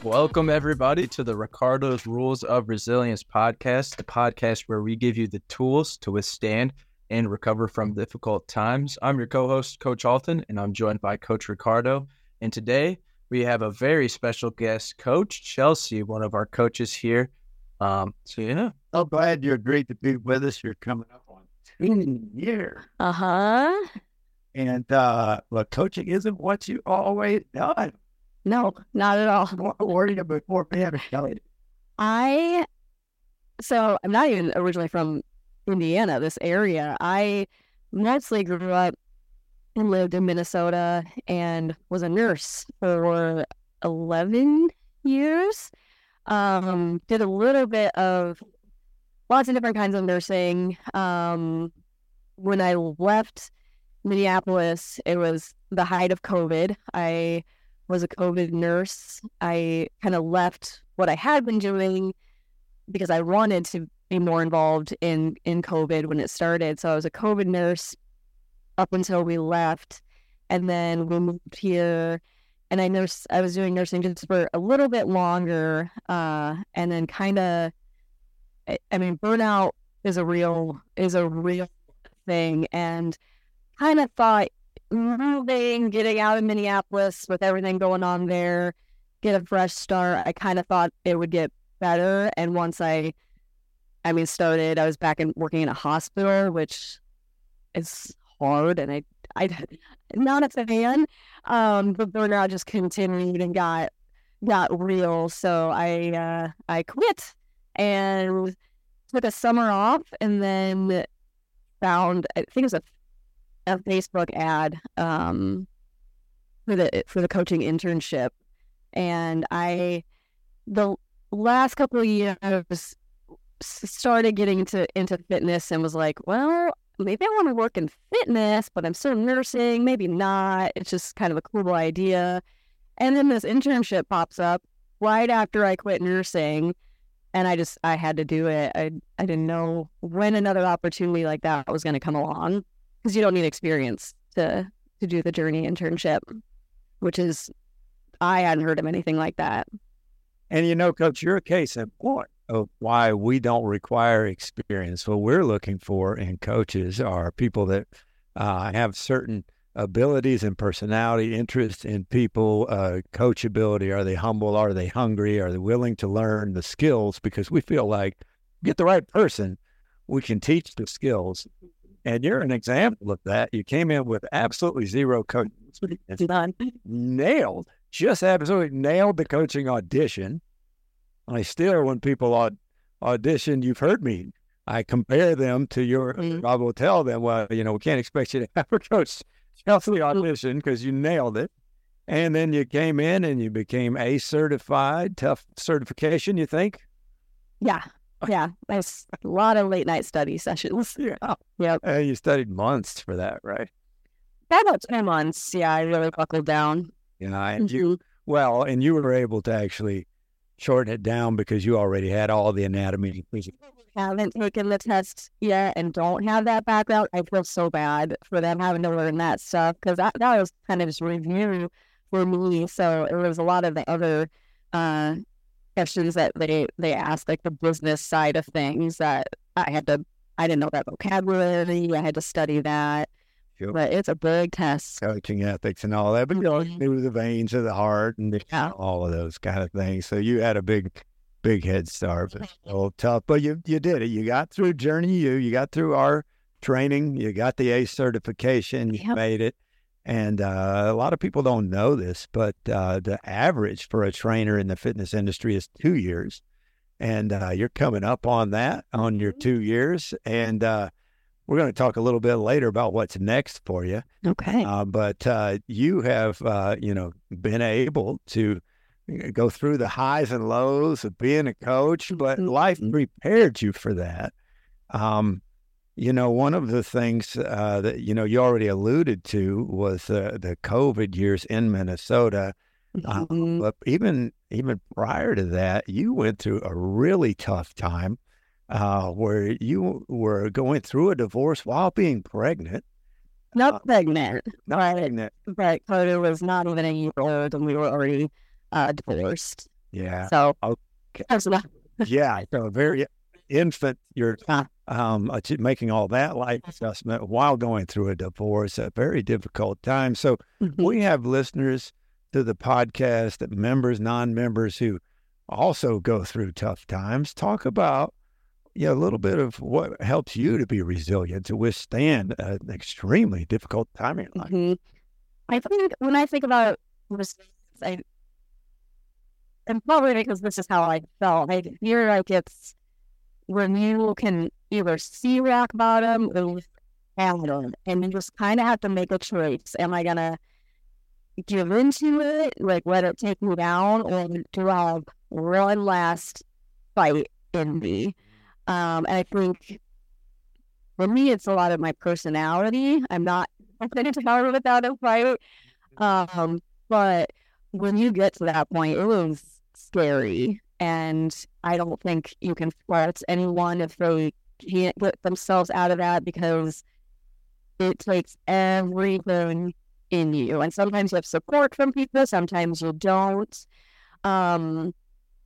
Welcome, everybody, to the Ricardo's Rules of Resilience podcast, the podcast where we give you the tools to withstand and recover from difficult times. I'm your co-host, Coach Alton, and I'm joined by Coach Ricardo. And today we have a very special guest, Coach Chelsea, one of our coaches here. I'm glad you agreed to be with us. You're coming up on 2 years. And, coaching isn't what you always done. No, not at all. What were you before being Kelly? So I'm not even originally from Indiana, this area. I mostly grew up and lived in Minnesota and was a nurse for 11 years. Did a little bit of lots of different kinds of nursing. When I left Minneapolis, it was the height of COVID. I was a COVID nurse. I kind of left what I had been doing because I wanted to be more involved in COVID when it started. So I was a COVID nurse up until we left. And then we moved here and I was doing nursing just for a little bit longer. And then burnout is a real thing, and kind of thought getting out of Minneapolis with everything going on there, get a fresh start. I kind of thought it would get better. And once I started, I was back working in a hospital, which is hard. And I'm not a fan. But burnout just continued and got real. So I quit and took a summer off, and then found, I think it was a Facebook ad for the coaching internship. And the last couple of years started getting into fitness and was like, well, maybe I want to work in fitness, but I'm still nursing, maybe not. It's just kind of a cool idea. And then this internship pops up right after I quit nursing, and I had to do it. I didn't know when another opportunity like that was going to come along, because you don't need experience to do the Journey internship, which is, I hadn't heard of anything like that. And Coach, you're a case in point of why we don't require experience. What we're looking for in coaches are people that have certain abilities and personality, interest in people, coachability. Are they humble? Are they hungry? Are they willing to learn the skills? Because we feel like, get the right person, we can teach the skills. And you're an example of that. You came in with absolutely zero coaching. Just absolutely nailed the coaching audition. I still, when people audition, you've heard me, I compare them to your, I will tell them, well, we can't expect you to have a Coach Chelsea audition because you nailed it. And then you came in and you became ACE certified, tough certification, you think? Yeah. Yeah, there's a lot of late night study sessions. Yeah. Yep. You studied months for that, right? About 10 months. Yeah, I really buckled down. And you were able to actually shorten it down because you already had all the anatomy. Haven't taken the test yet and don't have that background. I feel so bad for them having to learn that stuff, because that was kind of just review for me. So it was a lot of the other questions that they asked, like the business side of things, that I didn't know that vocabulary. I had to study that. Sure. But it's a big test. Coaching ethics and all that. But knew the veins of the heart and all of those kind of things. So you had a big head start. But a little tough. But you did it. You got through Journey U. You got through our training. You got the ACE certification. You made it. And a lot of people don't know this, but the average for a trainer in the fitness industry is 2 years. And you're coming up on that, on your 2 years. And we're going to talk a little bit later about what's next for you. Okay. But you have, been able to go through the highs and lows of being a coach, but life prepared you for that. One of the things that, you already alluded to was the COVID years in Minnesota. But even prior to that, you went through a really tough time where you were going through a divorce while being pregnant. Not pregnant. Not pregnant. But Coda was not even a year old and we were already divorced. Yeah. So Okay. that's not. Yeah. So very infant, you're making all that life adjustment while going through a divorce, a very difficult time. So we have listeners to the podcast, members, non-members who also go through tough times. Talk about a little bit of what helps you to be resilient, to withstand an extremely difficult time in your life. I think when I think about resilience, and probably because this is how I felt, I feel like it's when you can either see rock bottom or bottom, and you just kind of have to make a choice. Am I going to give into it, like let it take me down, or do I have one last fight in me? And I think for me, it's a lot of my personality. I'm not going to power without a fight. But when you get to that point, it was scary. And I don't think you can fault anyone if they can't get themselves out of that, because it takes everything in you. And sometimes you have support from people, sometimes you don't. I'm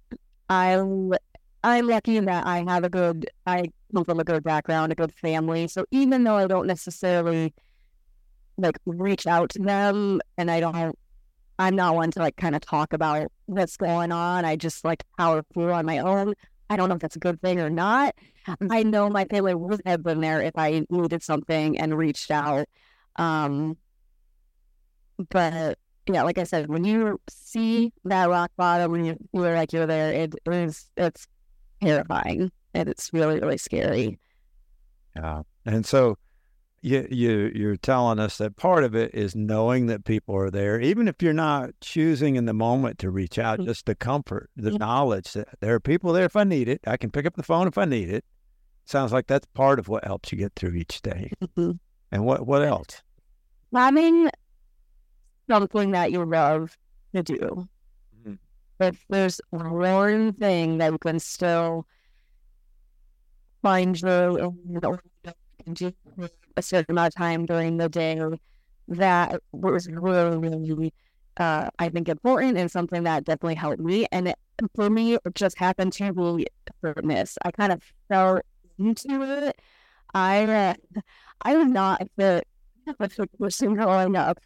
lucky that I come from a good background, a good family. So even though I don't necessarily reach out to them, and I'm not one to kind of talk about what's going on. I just power through on my own. I don't know if that's a good thing or not. I know my family would have been there if I needed something and reached out. But yeah, like I said, when you see that rock bottom, when you feel like you're there, it's terrifying, and it's really, really scary. Yeah. And so you're telling us that part of it is knowing that people are there, even if you're not choosing in the moment to reach out, just the comfort, the knowledge that there are people there if I need it. I can pick up the phone if I need it. Sounds like that's part of what helps you get through each day. And what else? Having something that you love to do. If there's one thing that you can still find joy and do a certain amount of time during the day, that was really, really, I think, important, and something that definitely helped me. And for me, it just happened to be fitness. I kind of fell into it. I was not the person growing up.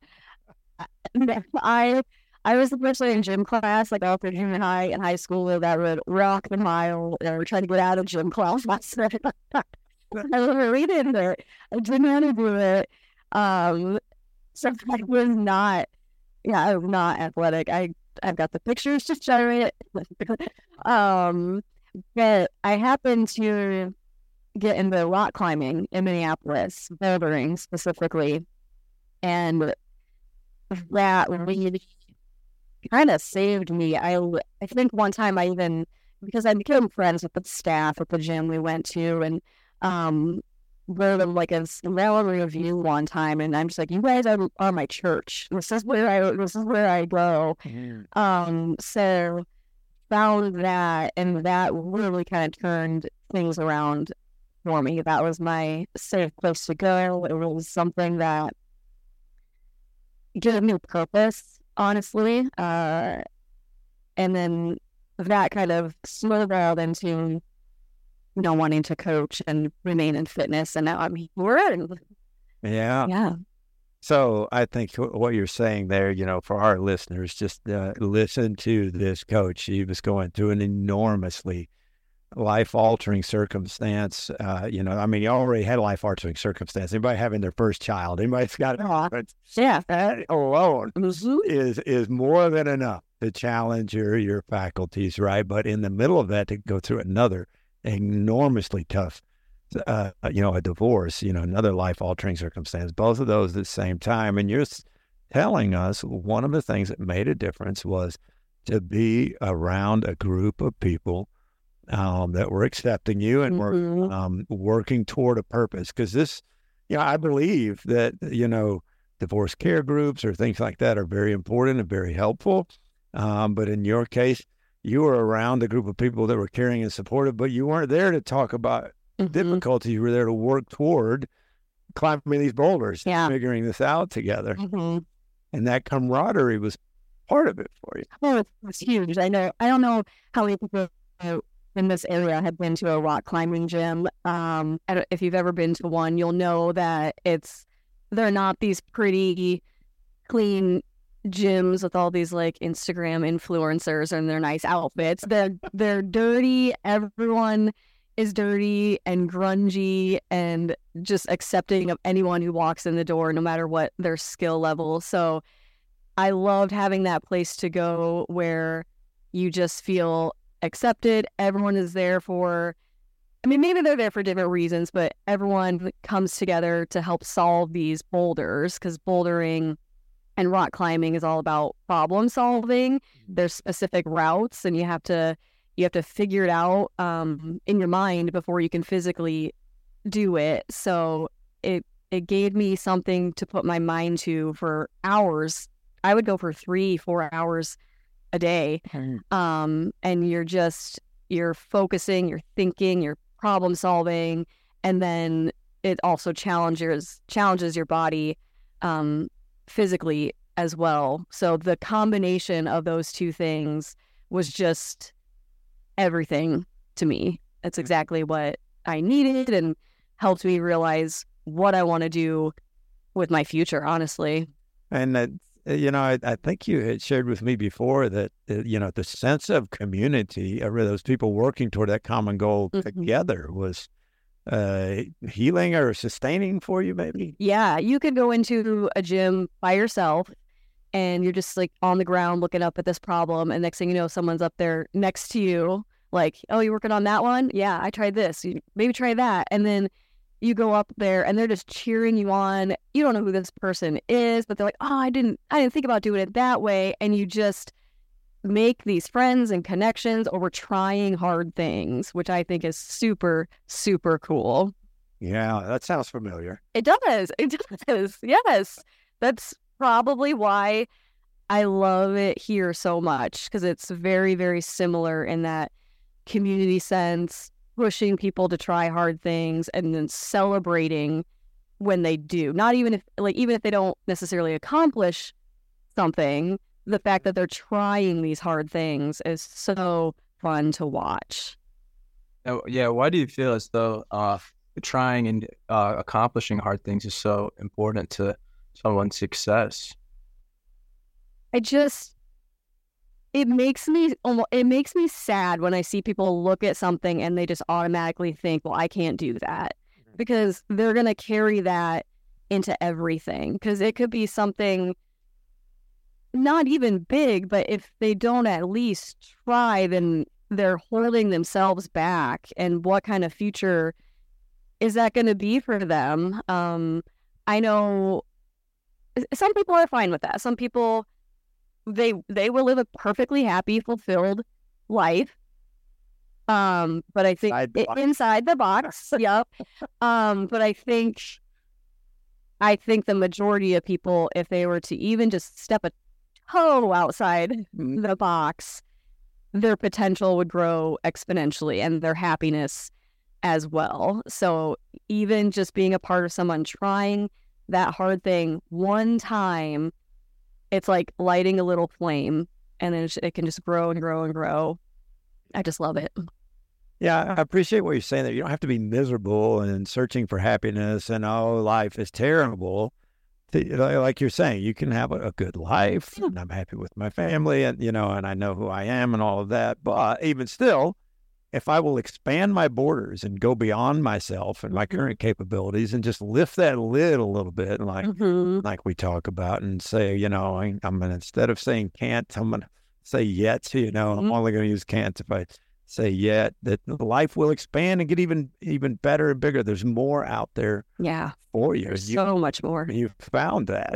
I was the person in gym class, after junior high and high school, that would rock the mile or try to get out of gym class. I really didn't it. I didn't want to do it. So I was not athletic. I've got the pictures to generate it. But I happened to get into rock climbing in Minneapolis, bouldering specifically, and that really kind of saved me. I think one time because I became friends with the staff at the gym we went to, and wrote them a salary review one time, and I'm just like, you guys are my church. This is where I go. So found that, and that really kind of turned things around for me. That was my safe place to go. It was something that gave me purpose, honestly. And then that kind of snowballed into wanting to coach and remain in fitness, and now I'm here. Yeah. So I think what you're saying there, for our listeners, just listen to this coach. He was going through an enormously life-altering circumstance. He already had a life-altering circumstance. Anybody having their first child, anybody's got it. Yeah. That alone is more than enough to challenge your faculties, right? But in the middle of that, to go through another enormously tough, a divorce, another life-altering circumstance, both of those at the same time. And you're telling us one of the things that made a difference was to be around a group of people that were accepting you and were working toward a purpose. Because this, I believe that, divorce care groups or things like that are very important and very helpful. But in your case, you were around a group of people that were caring and supportive, but you weren't there to talk about difficulty. You were there to work toward climbing these boulders, figuring this out together. And that camaraderie was part of it for you. Oh, it's huge. I don't know how many people in this area have been to a rock climbing gym. If you've ever been to one, you'll know that they're not these pretty, clean gyms with all these like Instagram influencers and their nice outfits. They're dirty. Everyone is dirty and grungy and just accepting of anyone who walks in the door, no matter what their skill level. So I loved having that place to go where you just feel accepted. Everyone is there maybe they're there for different reasons, but everyone comes together to help solve these boulders, because bouldering and rock climbing is all about problem solving. There's specific routes, and you have to figure it out in your mind before you can physically do it. So it gave me something to put my mind to for hours. I would go for 3-4 hours a day. And you're focusing, you're thinking, you're problem solving, and then it also challenges your body physically as well. So the combination of those two things was just everything to me. That's exactly what I needed and helped me realize what I want to do with my future, honestly. And I think you had shared with me before that, the sense of community, or those people working toward that common goal together, was healing or sustaining for you, maybe? Yeah, you could go into a gym by yourself and you're just like on the ground looking up at this problem, and next thing you know, someone's up there next to you like, oh, you're working on that one? Yeah, I tried this. Maybe try that. And then you go up there and they're just cheering you on. You don't know who this person is, but they're like, oh, I didn't think about doing it that way. And you just make these friends and connections over trying hard things, which I think is super, super cool. Yeah, that sounds familiar. It does. Yes. That's probably why I love it here so much, because it's very, very similar in that community sense, pushing people to try hard things and then celebrating when they do. Not even if they don't necessarily accomplish something, the fact that they're trying these hard things is so fun to watch. Yeah, why do you feel as though trying and accomplishing hard things is so important to someone's success? It makes me sad when I see people look at something and they just automatically think, well, I can't do that, because they're going to carry that into everything. Because it could be something not even big, but if they don't at least try, then they're holding themselves back. And what kind of future is that going to be for them? I know some people are fine with that. Some people, they will live a perfectly happy, fulfilled life. But I think inside the box, yep. But I think the majority of people, if they were to even just step a toe outside the box, their potential would grow exponentially, and their happiness as well. So even just being a part of someone trying that hard thing one time, it's like lighting a little flame, and then it can just grow and grow and grow. I just love it. Yeah, I appreciate what you're saying there. You don't have to be miserable and searching for happiness and, oh, life is terrible. Like you're saying, you can have a good life, and I'm happy with my family, and, and I know who I am and all of that. But even still, if I will expand my borders and go beyond myself and my current capabilities and just lift that lid a little bit, like we talk about, and say, I'm going to, instead of saying can't, I'm going to say yet, I'm only going to use can't if I say yet, that life will expand and get even better and bigger. There's more out there for you. So much more. You've found that.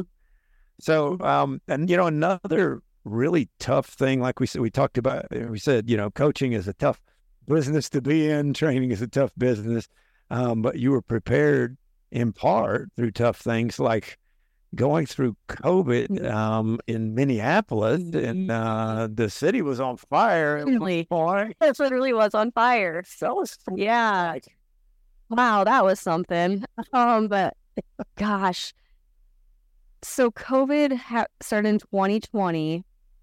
So, and, another really tough thing, like we talked about, we said, coaching is a tough business to be in, training is a tough business, but you were prepared in part through tough things like going through COVID in Minneapolis, and the city was on fire. It literally was on fire. So yeah. Wow, that was something. But gosh, So COVID started in 2020.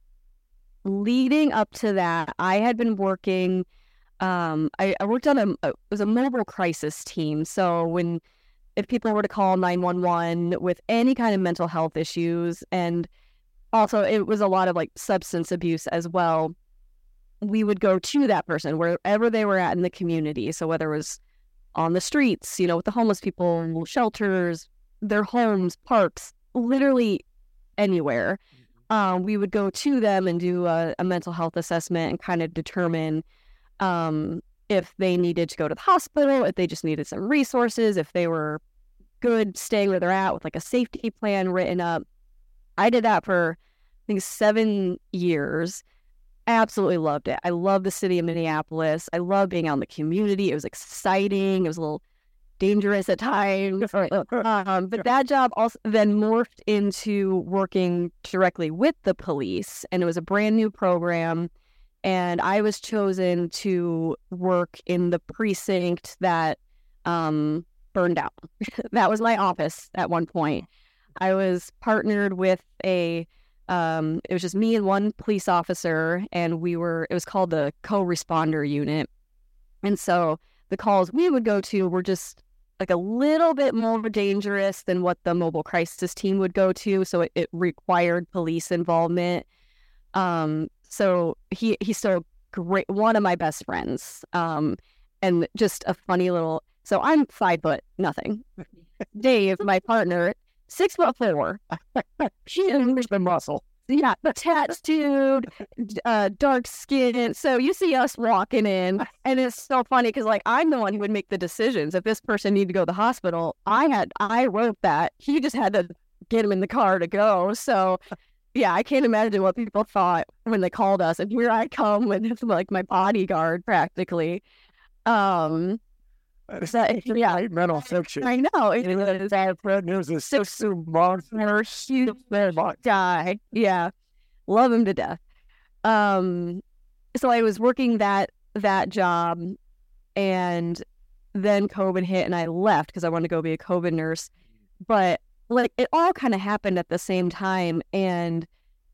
Leading up to that, I had been working. I worked on it was a mobile crisis team. So if people were to call 911 with any kind of mental health issues, and also it was a lot of like substance abuse as well, we would go to that person wherever they were at in the community. So whether it was on the streets, with the homeless people, shelters, their homes, parks, literally anywhere. We would go to them and do a mental health assessment and kind of determine if they needed to go to the hospital, if they just needed some resources, if they were good staying where they're at with like a safety plan written up. I did that for, I think, 7 years. I absolutely loved it. I love the city of Minneapolis. I love being out in the community. It was exciting. It was a little dangerous at times. But that job also then morphed into working directly with the police, and it was a brand new program. And I was chosen to work in the precinct that burned down. That was my office at one point. I was partnered with it was just me and one police officer, and it was called the co-responder unit. And so the calls we would go to were just like a little bit more dangerous than what the mobile crisis team would go to. So it required police involvement. So he's so great, one of my best friends, and just a funny little. So I'm 5 foot nothing. Dave, my partner, 6'4". She has the muscle. Yeah, tattooed, dark skin. So you see us walking in, and it's so funny because like I'm the one who would make the decisions. If this person needed to go to the hospital, I wrote that. He just had to get him in the car to go. So yeah, I can't imagine what people thought when they called us. And here I come with like my bodyguard practically. Yeah, mental fiction. I know. There's a 6'1" huge guy. Yeah, love him to death. So I was working that job, and then COVID hit, and I left because I wanted to go be a COVID nurse. But like it all kind of happened at the same time, and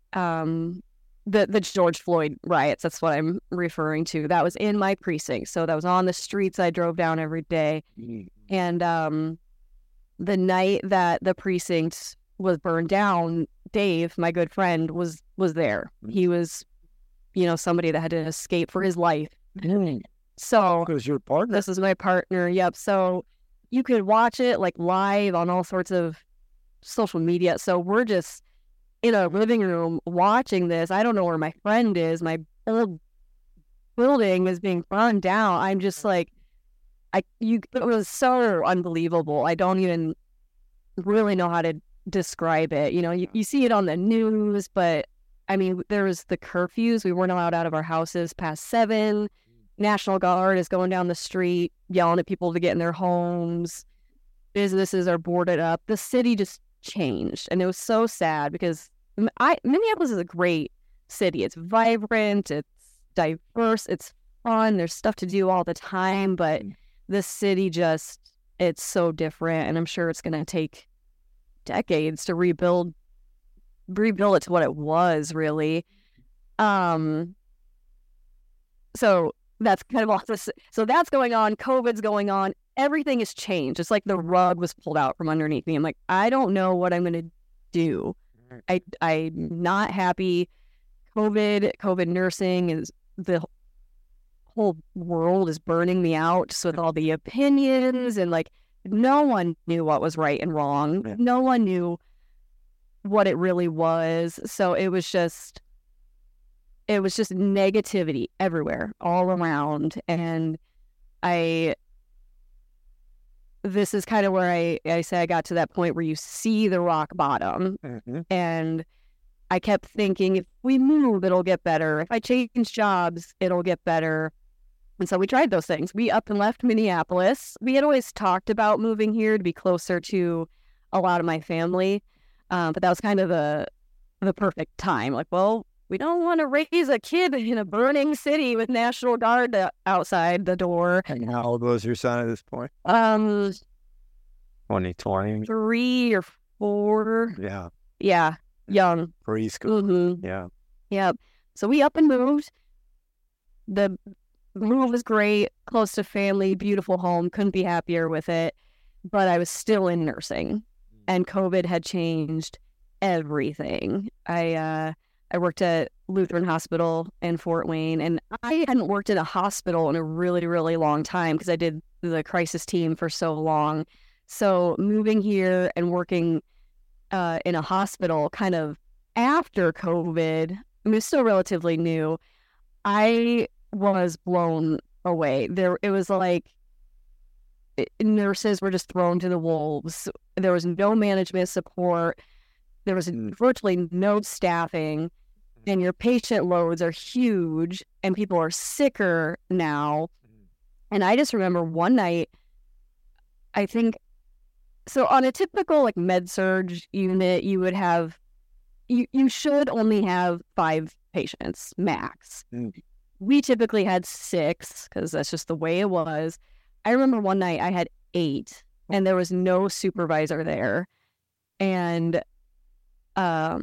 the George Floyd riots, that's what I'm referring to. That was in my precinct. So that was on the streets I drove down every day. And the night that the precinct was burned down, Dave, my good friend, was there. He was, somebody that had to escape for his life. So because your partner. This is my partner. Yep. So you could watch it like live on all sorts of social media. So we're just in a living room watching this. I don't know where my friend is. My old building is being burned down. I'm just like, it was so unbelievable. I don't even really know how to describe it. You see it on the news, but I mean, there was the curfews. We weren't allowed out of our houses past 7. National Guard is going down the street, yelling at people to get in their homes. Businesses are boarded up. The city just changed, and it was so sad because Minneapolis is a great city. It's vibrant, it's diverse, it's fun, there's stuff to do all the time, but the city it's so different, and I'm sure it's going to take decades to rebuild it to what it was, really. So that's kind of all this. So that's going on. COVID's going on. Everything has changed. It's like the rug was pulled out from underneath me. I'm like, I don't know what I'm going to do. I'm not happy. COVID nursing is, the whole world is burning me out just with all the opinions, and like no one knew what was right and wrong. Yeah. No one knew what it really was. So it was just negativity everywhere, all around. And this is kind of where I say I got to that point where you see the rock bottom. Mm-hmm. And I kept thinking, if we move, it'll get better. If I change jobs, it'll get better. And so we tried those things. We up and left Minneapolis. We had always talked about moving here to be closer to a lot of my family. But that was kind of the perfect time. Like, well, we don't want to raise a kid in a burning city with National Guard outside the door. And how old was your son at this point? 2020. 3 or 4. Yeah. Yeah, young. Preschool. Mm-hmm. Yeah. Yep. So we up and moved. The move was great, close to family, beautiful home. Couldn't be happier with it. But I was still in nursing, and COVID had changed everything. I worked at Lutheran Hospital in Fort Wayne, and I hadn't worked in a hospital in a really, really long time because I did the crisis team for so long. So moving here and working in a hospital kind of after COVID, I mean, it's still relatively new. I was blown away. It was like nurses were just thrown to the wolves. There was no management support. There was virtually no staffing, and your patient loads are huge, and people are sicker now. And I just remember one night, I think, so on a typical like med-surg unit, you would have, you should only have 5 patients max. We typically had 6 because that's just the way it was. I remember one night I had 8 and there was no supervisor there. And I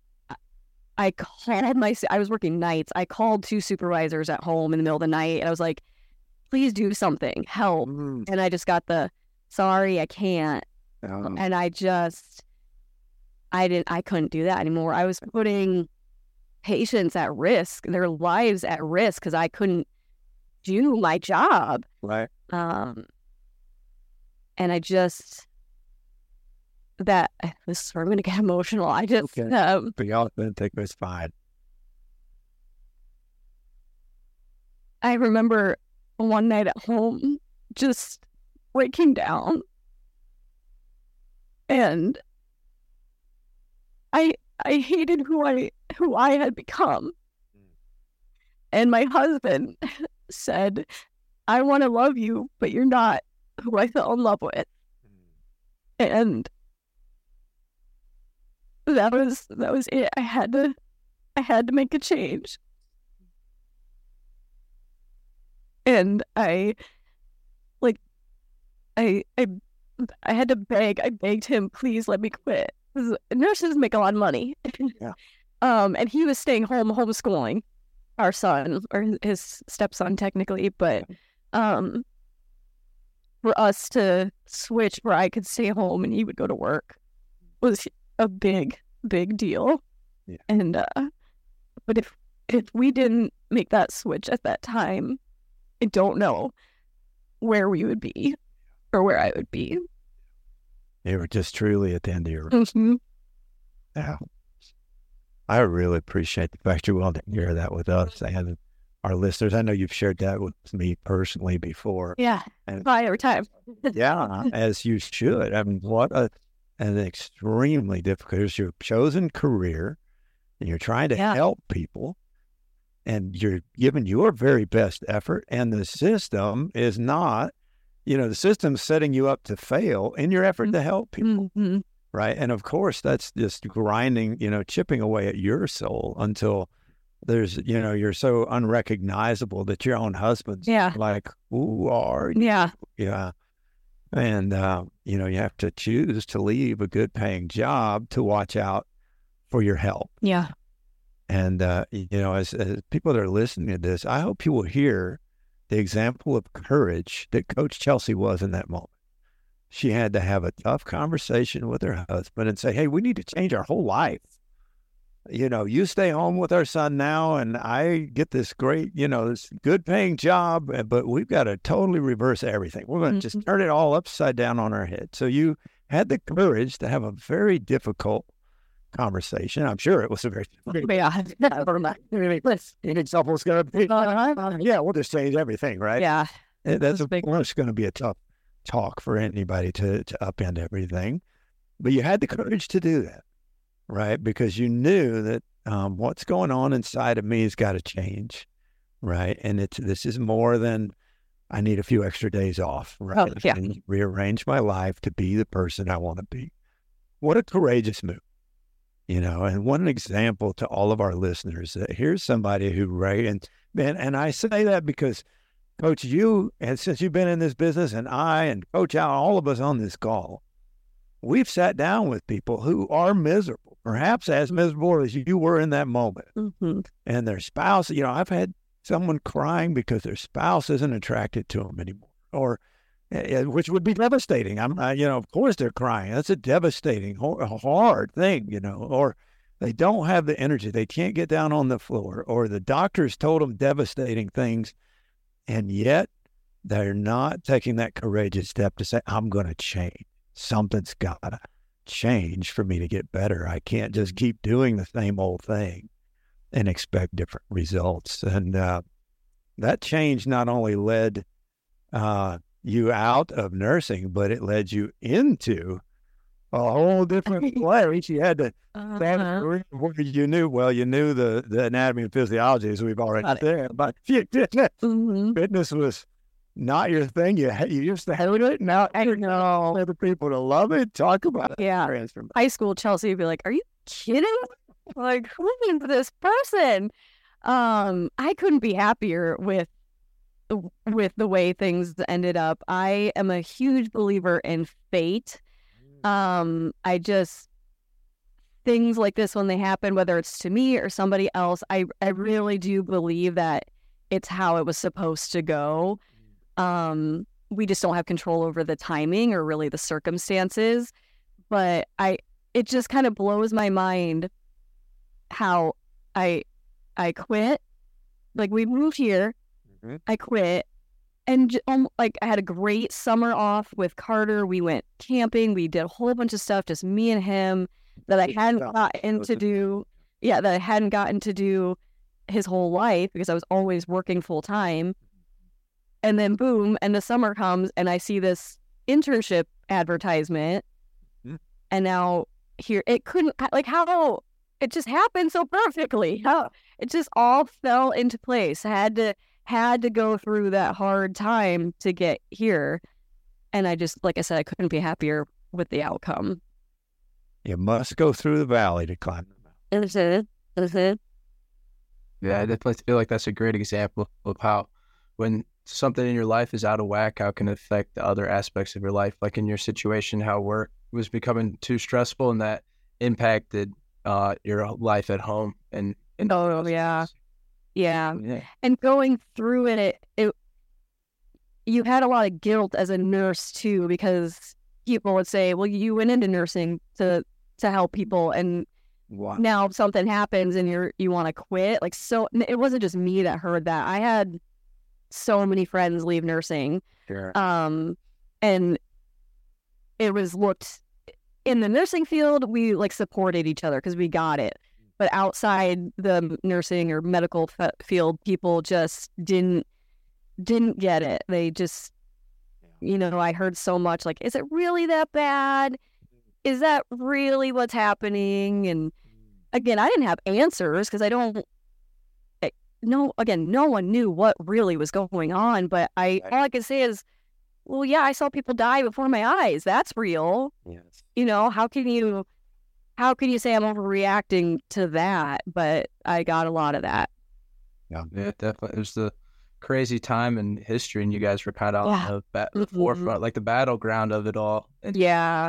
was working nights. I called 2 supervisors at home in the middle of the night and I was like, please do something, help. And I just got sorry, I can't. And I couldn't do that anymore. I was putting patients at risk, their lives at risk, because I couldn't do my job. Right. And I just, I'm going to get emotional. I just, But y'all didn't think it was fine. I remember one night at home just breaking down. And I hated who I had become. And my husband said, I want to love you, but you're not who I fell in love with. And that was it. I had to make a change. And I had to beg. I begged him, please let me quit. Nurses make a lot of money. Yeah. And he was staying home homeschooling our son, or his stepson technically, but for us to switch where I could stay home and he would go to work was a big deal. Yeah. And but if we didn't make that switch at that time, I don't know where we would be or where I would be. You were just truly at the end of your Mm-hmm. Yeah. I really appreciate the fact you're willing to share that with us and our listeners. I know you've shared that with me personally before. Yeah. And Bye every time. yeah, as you should. I mean, what an extremely difficult, it's your chosen career, and you're trying to help people, and you're giving your very best effort, and the system is not, the system's setting you up to fail in your effort to help people. Mm-hmm. Right. And of course, that's just grinding, chipping away at your soul until there's, you're so unrecognizable that your own husband's like, who are you? Yeah. Yeah. And, you have to choose to leave a good paying job to watch out for your health. Yeah. And, as people that are listening to this, I hope you will hear the example of courage that Coach Chelsea was in that moment. She had to have a tough conversation with her husband and say, hey, we need to change our whole life. You stay home with our son now, and I get this great, this good paying job, but we've got to totally reverse everything. We're going to just turn it all upside down on our head. So you had the courage to have a very difficult conversation. I'm sure it was a very difficult example's going to be, we'll just change everything, right? Yeah. That's of course going to be a tough talk for anybody to upend everything, but you had the courage to do that, right? Because you knew that what's going on inside of me has got to change, right? And this is more than I need a few extra days off, right? And rearrange my life to be the person I want to be. What a courageous move, and what an example to all of our listeners that here's somebody who, and I say that because Coach, and since you've been in this business, and I and Coach Al, all of us on this call, we've sat down with people who are miserable, perhaps as miserable as you were in that moment. Mm-hmm. And their spouse, I've had someone crying because their spouse isn't attracted to them anymore, or which would be devastating. Of course they're crying. That's a devastating, hard thing, or they don't have the energy. They can't get down on the floor, or the doctors told them devastating things, and yet they're not taking that courageous step to say, I'm going to change. Something's got to change for me to get better. I can't just keep doing the same old thing and expect different results. And that change not only led you out of nursing, but it led you into a whole different place. You had to where you knew the anatomy and physiology, as we've already said, but fitness was not your thing. You used to hate it. Now you know other people to love it. Talk about it. Yeah. High school Chelsea would be like, "Are you kidding? Like, who is this person?" I couldn't be happier with the way things ended up. I am a huge believer in fate. Things like this, when they happen, whether it's to me or somebody else, I really do believe that it's how it was supposed to go. We just don't have control over the timing or really the circumstances, but it just kind of blows my mind how I quit. Like, we moved here, I quit, and I had a great summer off with Carter. We went camping. We did a whole bunch of stuff, just me and him, that I hadn't gotten to do. Yeah, that I hadn't gotten to do his whole life because I was always working full time. And then boom, and the summer comes, and I see this internship advertisement, and now here it couldn't how it just happened so perfectly. How it just all fell into place. Had to go through that hard time to get here. And I just, like I said, I couldn't be happier with the outcome. You must go through the valley to climb the mountain. Yeah, I definitely feel like that's a great example of how when something in your life is out of whack, how it can affect the other aspects of your life. Like in your situation, how work was becoming too stressful and that impacted your life at home. And oh, yeah. Yeah. And going through it, you had a lot of guilt as a nurse too, because people would say, well, you went into nursing to help people, and now something happens and you want to quit. Like, so it wasn't just me that heard that. I had so many friends leave nursing. Sure. And it was looked in the nursing field, we supported each other because we got it. But outside the nursing or medical field, people just didn't get it. They just, I heard so much is it really that bad? Is that really what's happening? And again, I didn't have answers because no one knew what really was going on. But all I could say is, well, yeah, I saw people die before my eyes. That's real. Yes. How can you say I'm overreacting to that? But I got a lot of that. Yeah, definitely. It was the crazy time in history, and you guys were kind of on the forefront, like the battleground of it all. Yeah.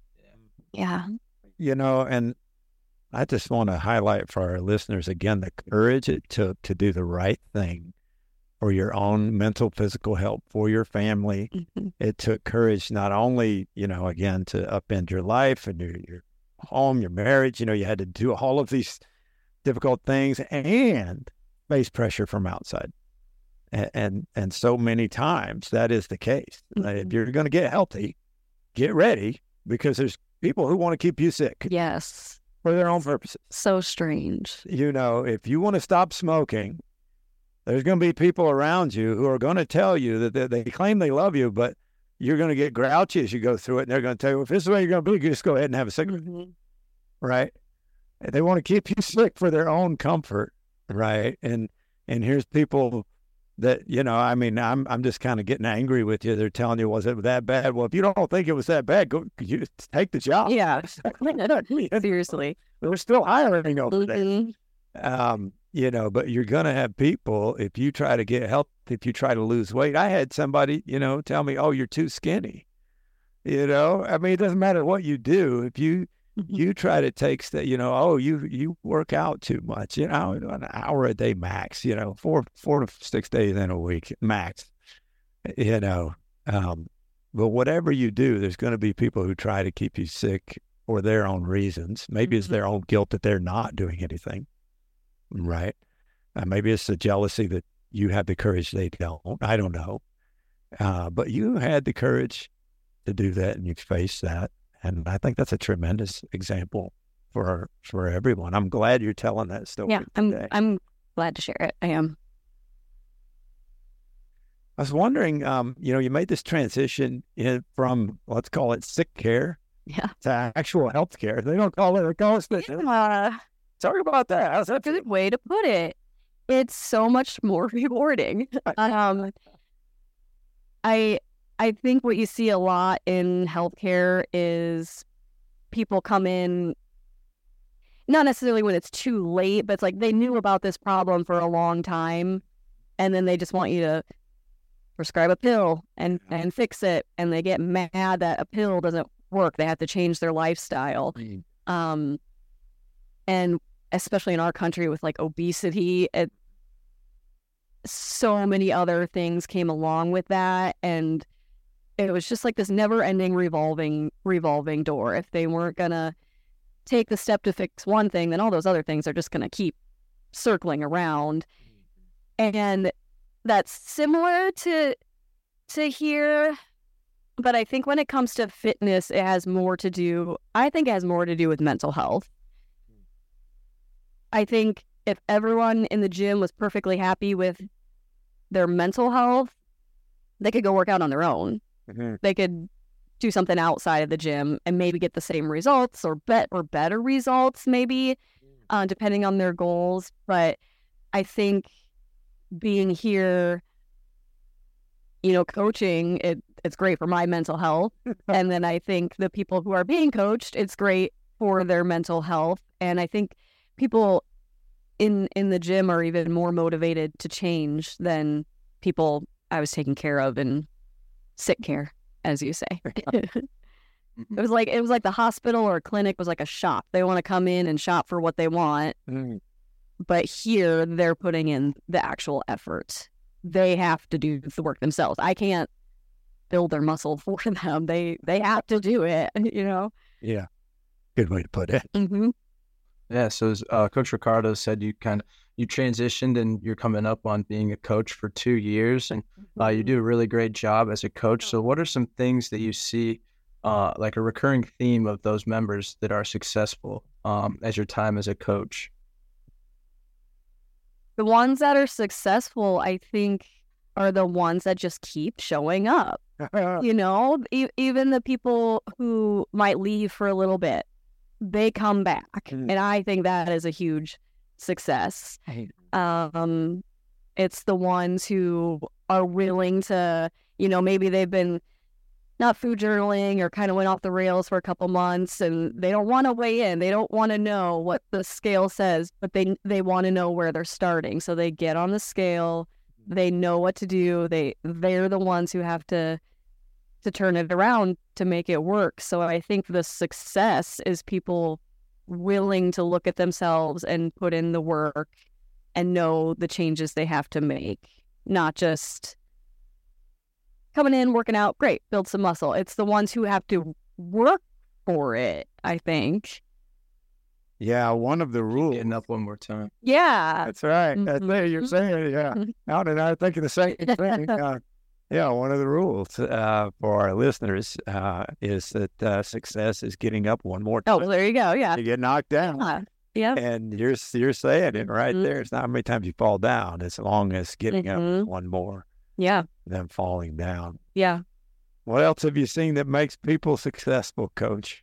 And I just want to highlight for our listeners again the courage it took to do the right thing for your own mental, physical health, for your family. It took courage not only, again, to upend your life and your home, your marriage. You had to do all of these difficult things and face pressure from outside. And so many times that is the case. If you're going to get healthy, get ready, because there's people who want to keep you sick. Yes. For their own purposes. So strange. If you want to stop smoking, there's going to be people around you who are going to tell you that they claim they love you, but you're going to get grouchy as you go through it, and they're going to tell you, if this is the way you're going to be, you just go ahead and have a cigarette. Right? And they want to keep you sick for their own comfort, right? And here's people that, I'm just kind of getting angry with you. They're telling you, was it that bad? Well, if you don't think it was that bad, you take the job. Yeah. Seriously. We're still hiring over there. But you're going to have people, if you try to get help, if you try to lose weight. I had somebody, tell me, oh, you're too skinny. It doesn't matter what you do. If you You try to take you work out too much, an hour a day max, 4 to 6 days in a week max, but whatever you do, there's going to be people who try to keep you sick for their own reasons. Maybe it's their own guilt that they're not doing anything, right? Maybe it's the jealousy that you have the courage they don't. I don't know. But you had the courage to do that, and you faced that. And I think that's a tremendous example for everyone. I'm glad you're telling that story. Yeah, I'm glad to share it. I am. I was wondering, you made this transition from, let's call it sick care, to actual health care. They don't call it a ghost. Talk about that. How's that? That's a good way to put it. It's so much more rewarding. I think what you see a lot in healthcare is people come in, not necessarily when it's too late, but it's like they knew about this problem for a long time, and then they just want you to prescribe a pill and fix it, and they get mad that a pill doesn't work. They have to change their lifestyle. And especially in our country with like obesity, so many other things came along with that, and it was just like this never-ending revolving door. If they weren't gonna take the step to fix one thing, then all those other things are just gonna keep circling around. And that's similar to here, but I think when it comes to fitness, it has more to do with mental health. I think if everyone in the gym was perfectly happy with their mental health, they could go work out on their own. Mm-hmm. They could do something outside of the gym and maybe get the same results or better results, maybe, depending on their goals. But I think being here, coaching, it's great for my mental health. And then I think the people who are being coached, it's great for their mental health. And I think people in the gym are even more motivated to change than people I was taking care of in sick care, as you say. It was like the hospital or clinic was like a shop. They want to come in and shop for what they want. But here they're putting in the actual effort. They have to do the work themselves. I can't build their muscle for them. They have to do it, Yeah. Good way to put it. Mm-hmm. Yeah, so as Coach Ricardo said, you transitioned and you're coming up on being a coach for 2 years, and you do a really great job as a coach. So what are some things that you see like a recurring theme of those members that are successful as your time as a coach? The ones that are successful, I think, are the ones that just keep showing up. Even the people who might leave for a little bit, they come back. And I think that is a huge success. It's the ones who are willing to, maybe they've been not food journaling or kind of went off the rails for a couple months and they don't want to weigh in. They don't want to know what the scale says, but they want to know where they're starting. So they get on the scale. They know what to do. They're the ones who have to turn it around to make it work. So I think the success is people willing to look at themselves and put in the work and know the changes they have to make, not just coming in, working out, great, build some muscle. It's the ones who have to work for it, I think. Yeah, one of the rules. Getting up one more time. Yeah. That's right. That's what you're saying. Yeah. Now that I think of the same thing. Yeah, one of the rules for our listeners is that success is getting up one more time. Oh, well, there you go. Yeah. You get knocked down. Yeah. And you're saying it right there. It's not how many times you fall down, as long as getting up one more. Yeah. Than falling down. Yeah. What else have you seen that makes people successful, Coach?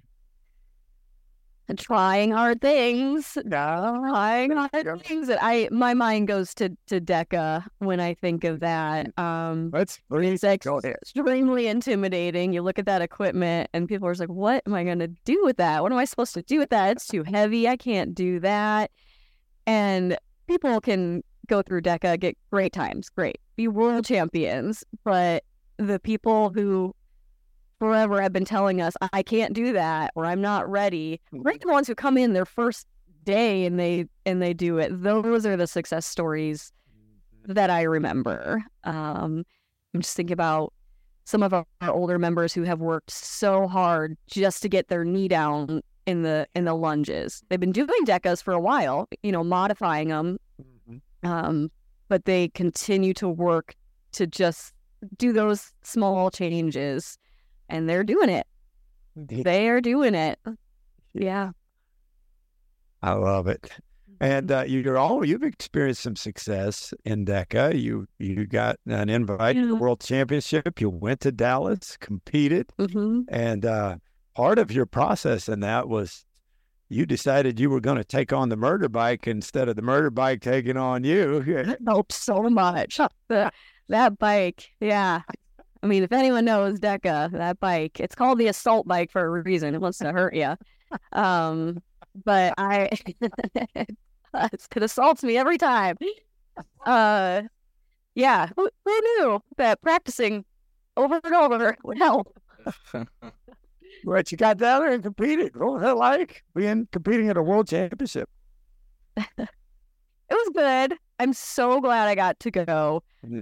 Trying hard things. Trying hard things. My mind goes to DECA when I think of that. It's extremely intimidating. You look at that equipment and people are just like, what am I going to do with that? What am I supposed to do with that? It's too heavy. I can't do that. And people can go through DECA, get great times, great, be world champions. But the people who forever have been telling us, I can't do that, or I'm not ready. We're the ones who come in their first day and they do it. Those are the success stories that I remember. I'm just thinking about some of our older members who have worked so hard just to get their knee down in the lunges. They've been doing DECAs for a while, modifying them, but they continue to work to just do those small changes, and they're doing it. They are doing it. Yeah. I love it. And you've experienced some success in DECA. You got an invite to the World Championship. You went to Dallas, competed, and part of your process in that was you decided you were going to take on the murder bike instead of the murder bike taking on you. It helped so much. That bike, yeah. I mean, if anyone knows DECA, that bike, it's called the assault bike for a reason. It wants to hurt you. But it assaults me every time. Yeah, who knew that practicing over and over would help? But you got down there and competed. What was that like, competing at a world championship? It was good. I'm so glad I got to go.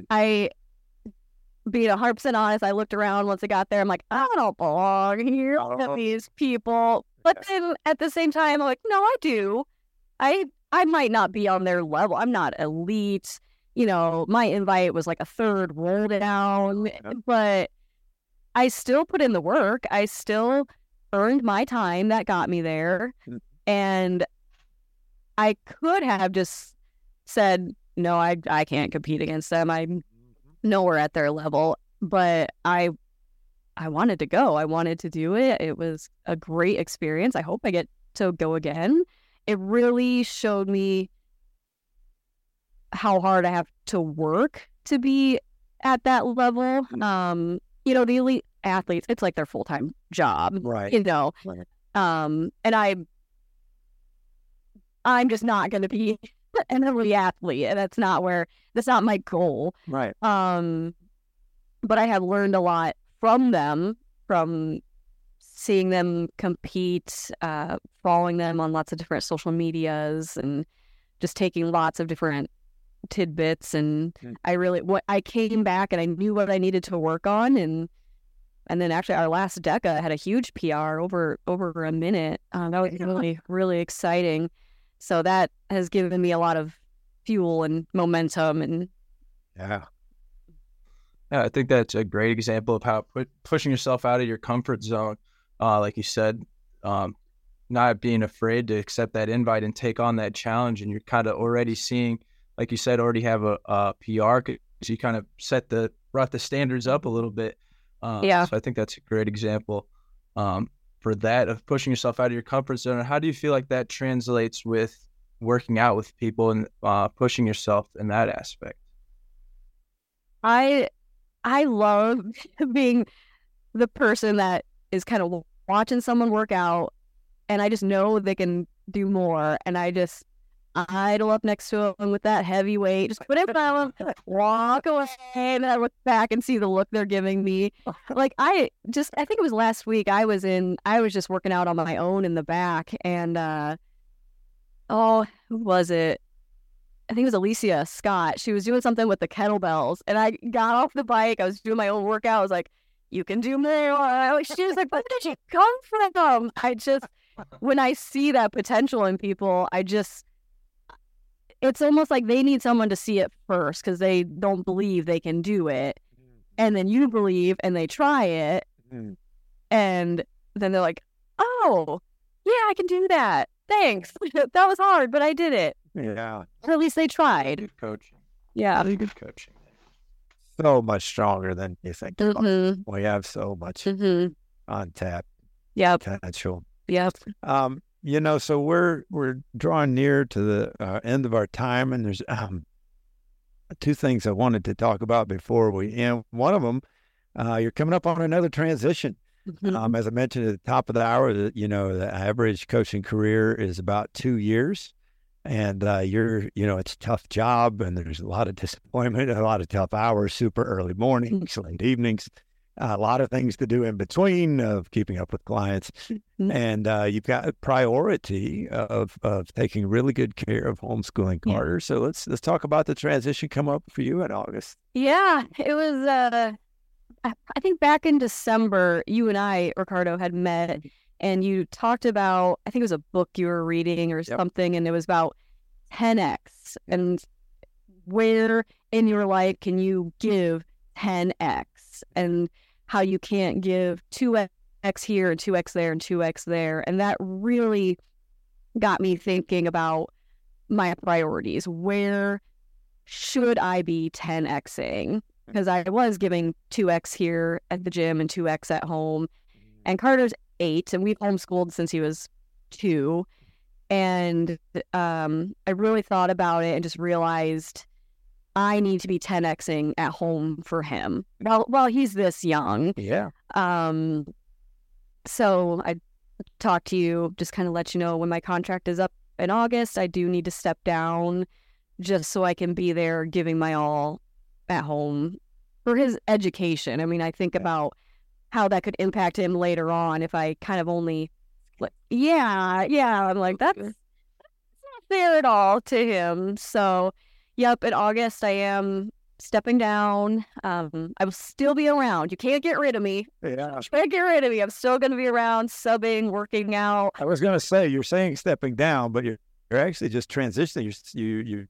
Being 100% honest, I looked around once I got there. I'm like, I don't belong here with these people. But then at the same time, I'm like, no, I do. I might not be on their level. I'm not elite. My invite was like a third roll down, but I still put in the work. I still earned my time that got me there. And I could have just said, no, I can't compete against them. I'm nowhere at their level. But I wanted to go. I wanted to do it. It was a great experience. I hope I get to go again. It really showed me how hard I have to work to be at that level. The elite athletes, it's like their full-time job, right? Right. And I'm just not going to be an elite athlete. That's not my goal. Right. But I have learned a lot from them, from seeing them compete, following them on lots of different social medias, and just taking lots of different tidbits. And I came back and I knew what I needed to work on, and then actually our last DECA had a huge PR over a minute. That was really, really exciting. So that has given me a lot of fuel and momentum. And yeah, I think that's a great example of how pushing yourself out of your comfort zone, like you said, not being afraid to accept that invite and take on that challenge. And you're kind of already seeing, like you said, already have a PR, because you kind of brought the standards up a little bit. So I think that's a great example for that, of pushing yourself out of your comfort zone. And how do you feel like that translates with working out with people and pushing yourself in that aspect? I love being the person that is kind of watching someone work out, and I just know they can do more, and I just idle up next to them with that heavy weight, just put it down, walk away, and then I look back and see the look they're giving me. Like I think it was last week, I was just working out on my own in the back, and who was it? I think it was Alicia Scott. She was doing something with the kettlebells, and I got off the bike. I was doing my own workout. I was like, you can do more. She was like, where did you come from? When I see that potential in people, it's almost like they need someone to see it first, because they don't believe they can do it. And then you believe and they try it. And then they're like, oh, yeah, I can do that. Thanks. That was hard, but I did it. Yeah. Or at least they tried. Good coaching. Yeah. Really good coaching. So much stronger than you think. We have so much untapped potential. Yep. So we're drawing near to the end of our time, and there's two things I wanted to talk about before we end. One of them, you're coming up on another transition. As I mentioned at the top of the hour, the average coaching career is about 2 years, and it's a tough job, and there's a lot of disappointment, a lot of tough hours, super early mornings, late evenings. a lot of things to do in between of keeping up with clients. And you've got a priority of taking really good care of homeschooling Carter. So let's talk about the transition come up for you in August. Yeah, it was, I think back in December, you and I, Ricardo, had met and you talked about, I think it was a book you were reading or something, and it was about 10X and where in your life can you give 10X and how you can't give 2X here and 2X there and 2X there. And that really got me thinking about my priorities. Where should I be 10Xing? Because I was giving 2X here at the gym and 2X at home. And Carter's 8, and we've homeschooled since he was 2. And I really thought about it and just realized I need to be 10Xing at home for him while he's this young. Yeah. So I talked to you, just kind of let you know when my contract is up in August, I do need to step down just so I can be there giving my all at home for his education. I mean, I think about how that could impact him later on if I kind of only, I'm like, that's not fair at all to him. So, yep, in August, I am stepping down. I will still be around. You can't get rid of me. Yeah. You can't get rid of me. I'm still going to be around, subbing, working out. I was going to say, you're saying stepping down, but you're actually just transitioning. You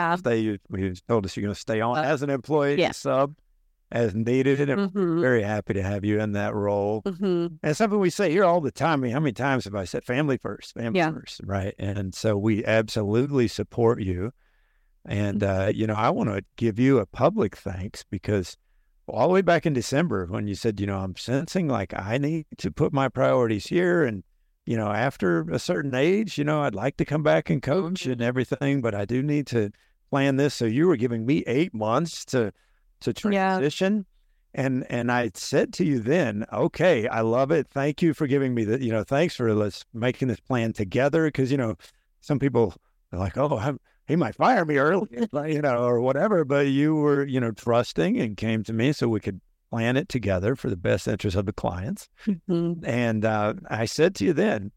told us you're going to stay on as an employee, sub as needed. And I'm very happy to have you in that role. And something we say here all the time. I mean, how many times have I said family first, right? And so we absolutely support you. And, I want to give you a public thanks because all the way back in December when you said, I'm sensing like I need to put my priorities here. And, after a certain age, I'd like to come back and coach and everything, but I do need to plan this. So you were giving me 8 months to transition. And I said to you then, okay, I love it. Thank you for giving me the, thanks for let's making this plan together. Because, some people are like, he might fire me early, or whatever. But you were, trusting and came to me so we could plan it together for the best interest of the clients. And I said to you then,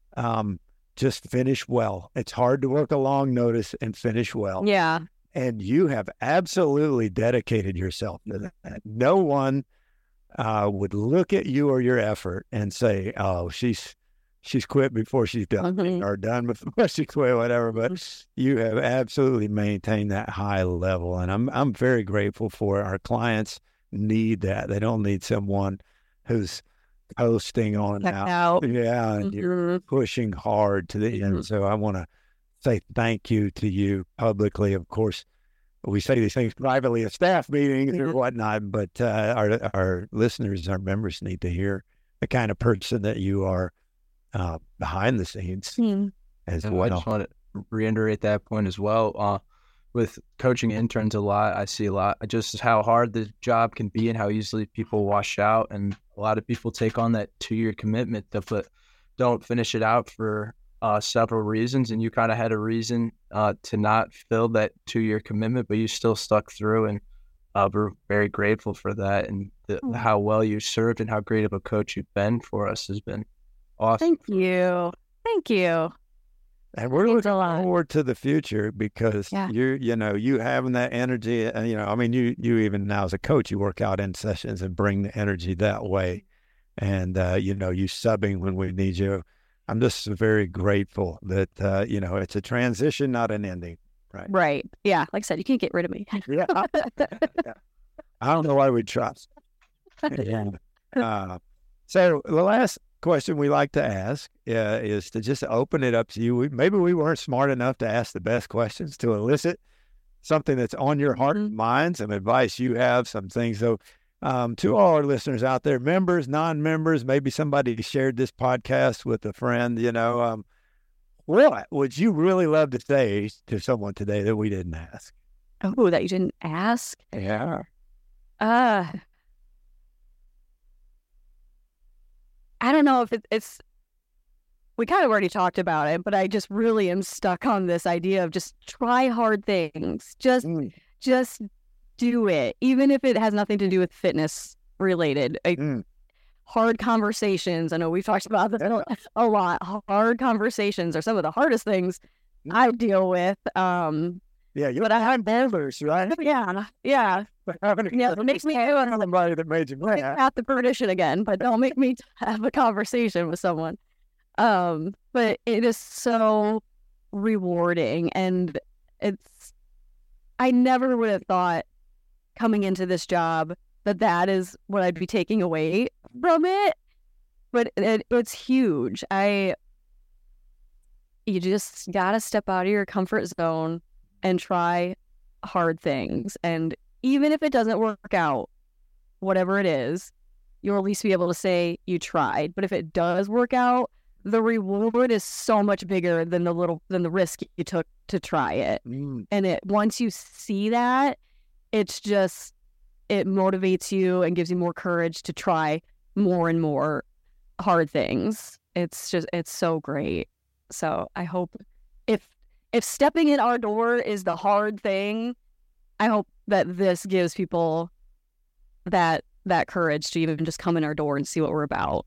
just finish well. It's hard to work a long notice and finish well. Yeah. And you have absolutely dedicated yourself to that. No one would look at you or your effort and say, oh, she's quit before she's done or done before she quit, whatever. But you have absolutely maintained that high level. And I'm very grateful for it. Our clients need that. They don't need someone who's coasting on out. Yeah. And you're pushing hard to the end. So I want to say thank you to you publicly. Of course, we say these things privately at staff meetings or whatnot, but our listeners, our members need to hear the kind of person that you are behind the scenes as well. I just want to reiterate that point as well. With coaching interns a lot, I see a lot just how hard the job can be and how easily people wash out. And a lot of people take on that 2-year commitment but don't finish it out for several reasons. And you kind of had a reason to not fill that 2-year commitment, but you still stuck through. And we're very grateful for that. And how well you served and how great of a coach you've been for us has been awesome. Thank you. And we're looking forward to the future because you having that energy. And, you even now as a coach, you work out in sessions and bring the energy that way. And, you subbing when we need you. I'm just very grateful that, it's a transition, not an ending. Right. Right. Yeah. Like I said, you can't get rid of me. Yeah. I don't know why we trust. So the last question we like to ask is to just open it up to you. Maybe we weren't smart enough to ask the best questions to elicit something that's on your heart and mind, some advice you have, some things. So to all our listeners out there, members, non-members, maybe somebody shared this podcast with a friend, what would you really love to say to someone today that we didn't ask? Oh, that you didn't ask? Yeah. I don't know if it's, we kind of already talked about it, but I just really am stuck on this idea of just try hard things. Just do it. Even if it has nothing to do with fitness related. Hard conversations. I know we've talked about this a lot. Hard conversations are some of the hardest things I deal with. But I had boulders, right? Yeah. It makes me somebody that made you mad. path to perdition again, but don't make me have a conversation with someone. But it is so rewarding, and I never would have thought coming into this job that is what I'd be taking away from it, but it's huge. You just gotta step out of your comfort zone and try hard things. And even if it doesn't work out, whatever it is, you'll at least be able to say you tried. But if it does work out, the reward is so much bigger than the risk you took to try it. And once you see that, it motivates you and gives you more courage to try more and more hard things. It's so great. So I hope if stepping in our door is the hard thing, I hope that this gives people that courage to even just come in our door and see what we're about.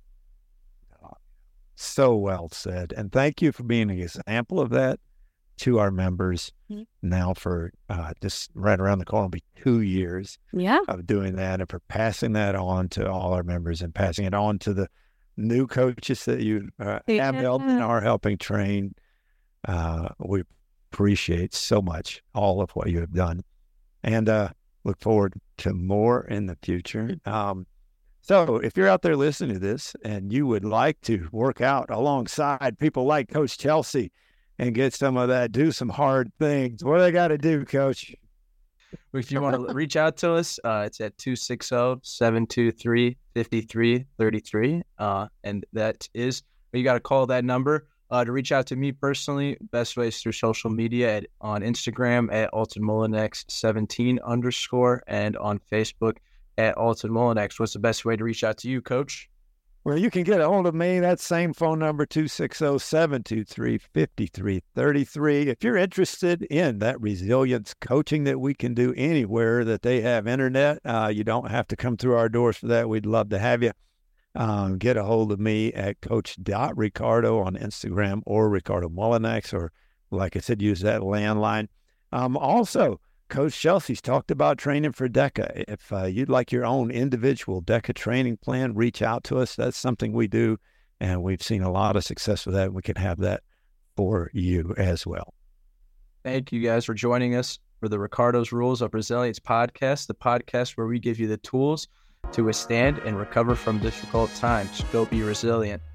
So well said. And thank you for being an example of that to our members now for just right around the corner, will be 2 years of doing that, and for passing that on to all our members and passing it on to the new coaches that you have helped and are helping train. We appreciate so much all of what you have done, and look forward to more in the future. So if you're out there listening to this and you would like to work out alongside people like Coach Chelsea and get some of that, do some hard things, what do they got to do, Coach? If you want to reach out to us, it's at 260-723-5333. And that is, you got to call that number. To reach out to me personally, best way is through social media on Instagram at AltonMolinex17_ and on Facebook at AltonMolinex. What's the best way to reach out to you, Coach? Well, you can get a hold of me. That same phone number, 260-723-5333. If you're interested in that resilience coaching that we can do anywhere that they have internet, you don't have to come through our doors for that. We'd love to have you. Get a hold of me at coach.ricardo on Instagram, or Ricardo Molinex, or like I said, use that landline. Also, Coach Chelsea's talked about training for DECA. If you'd like your own individual DECA training plan, reach out to us. That's something we do, and we've seen a lot of success with that. We can have that for you as well. Thank you guys for joining us for the Ricardo's Rules of Resilience podcast, the podcast where we give you the tools to withstand and recover from difficult times. Go be resilient.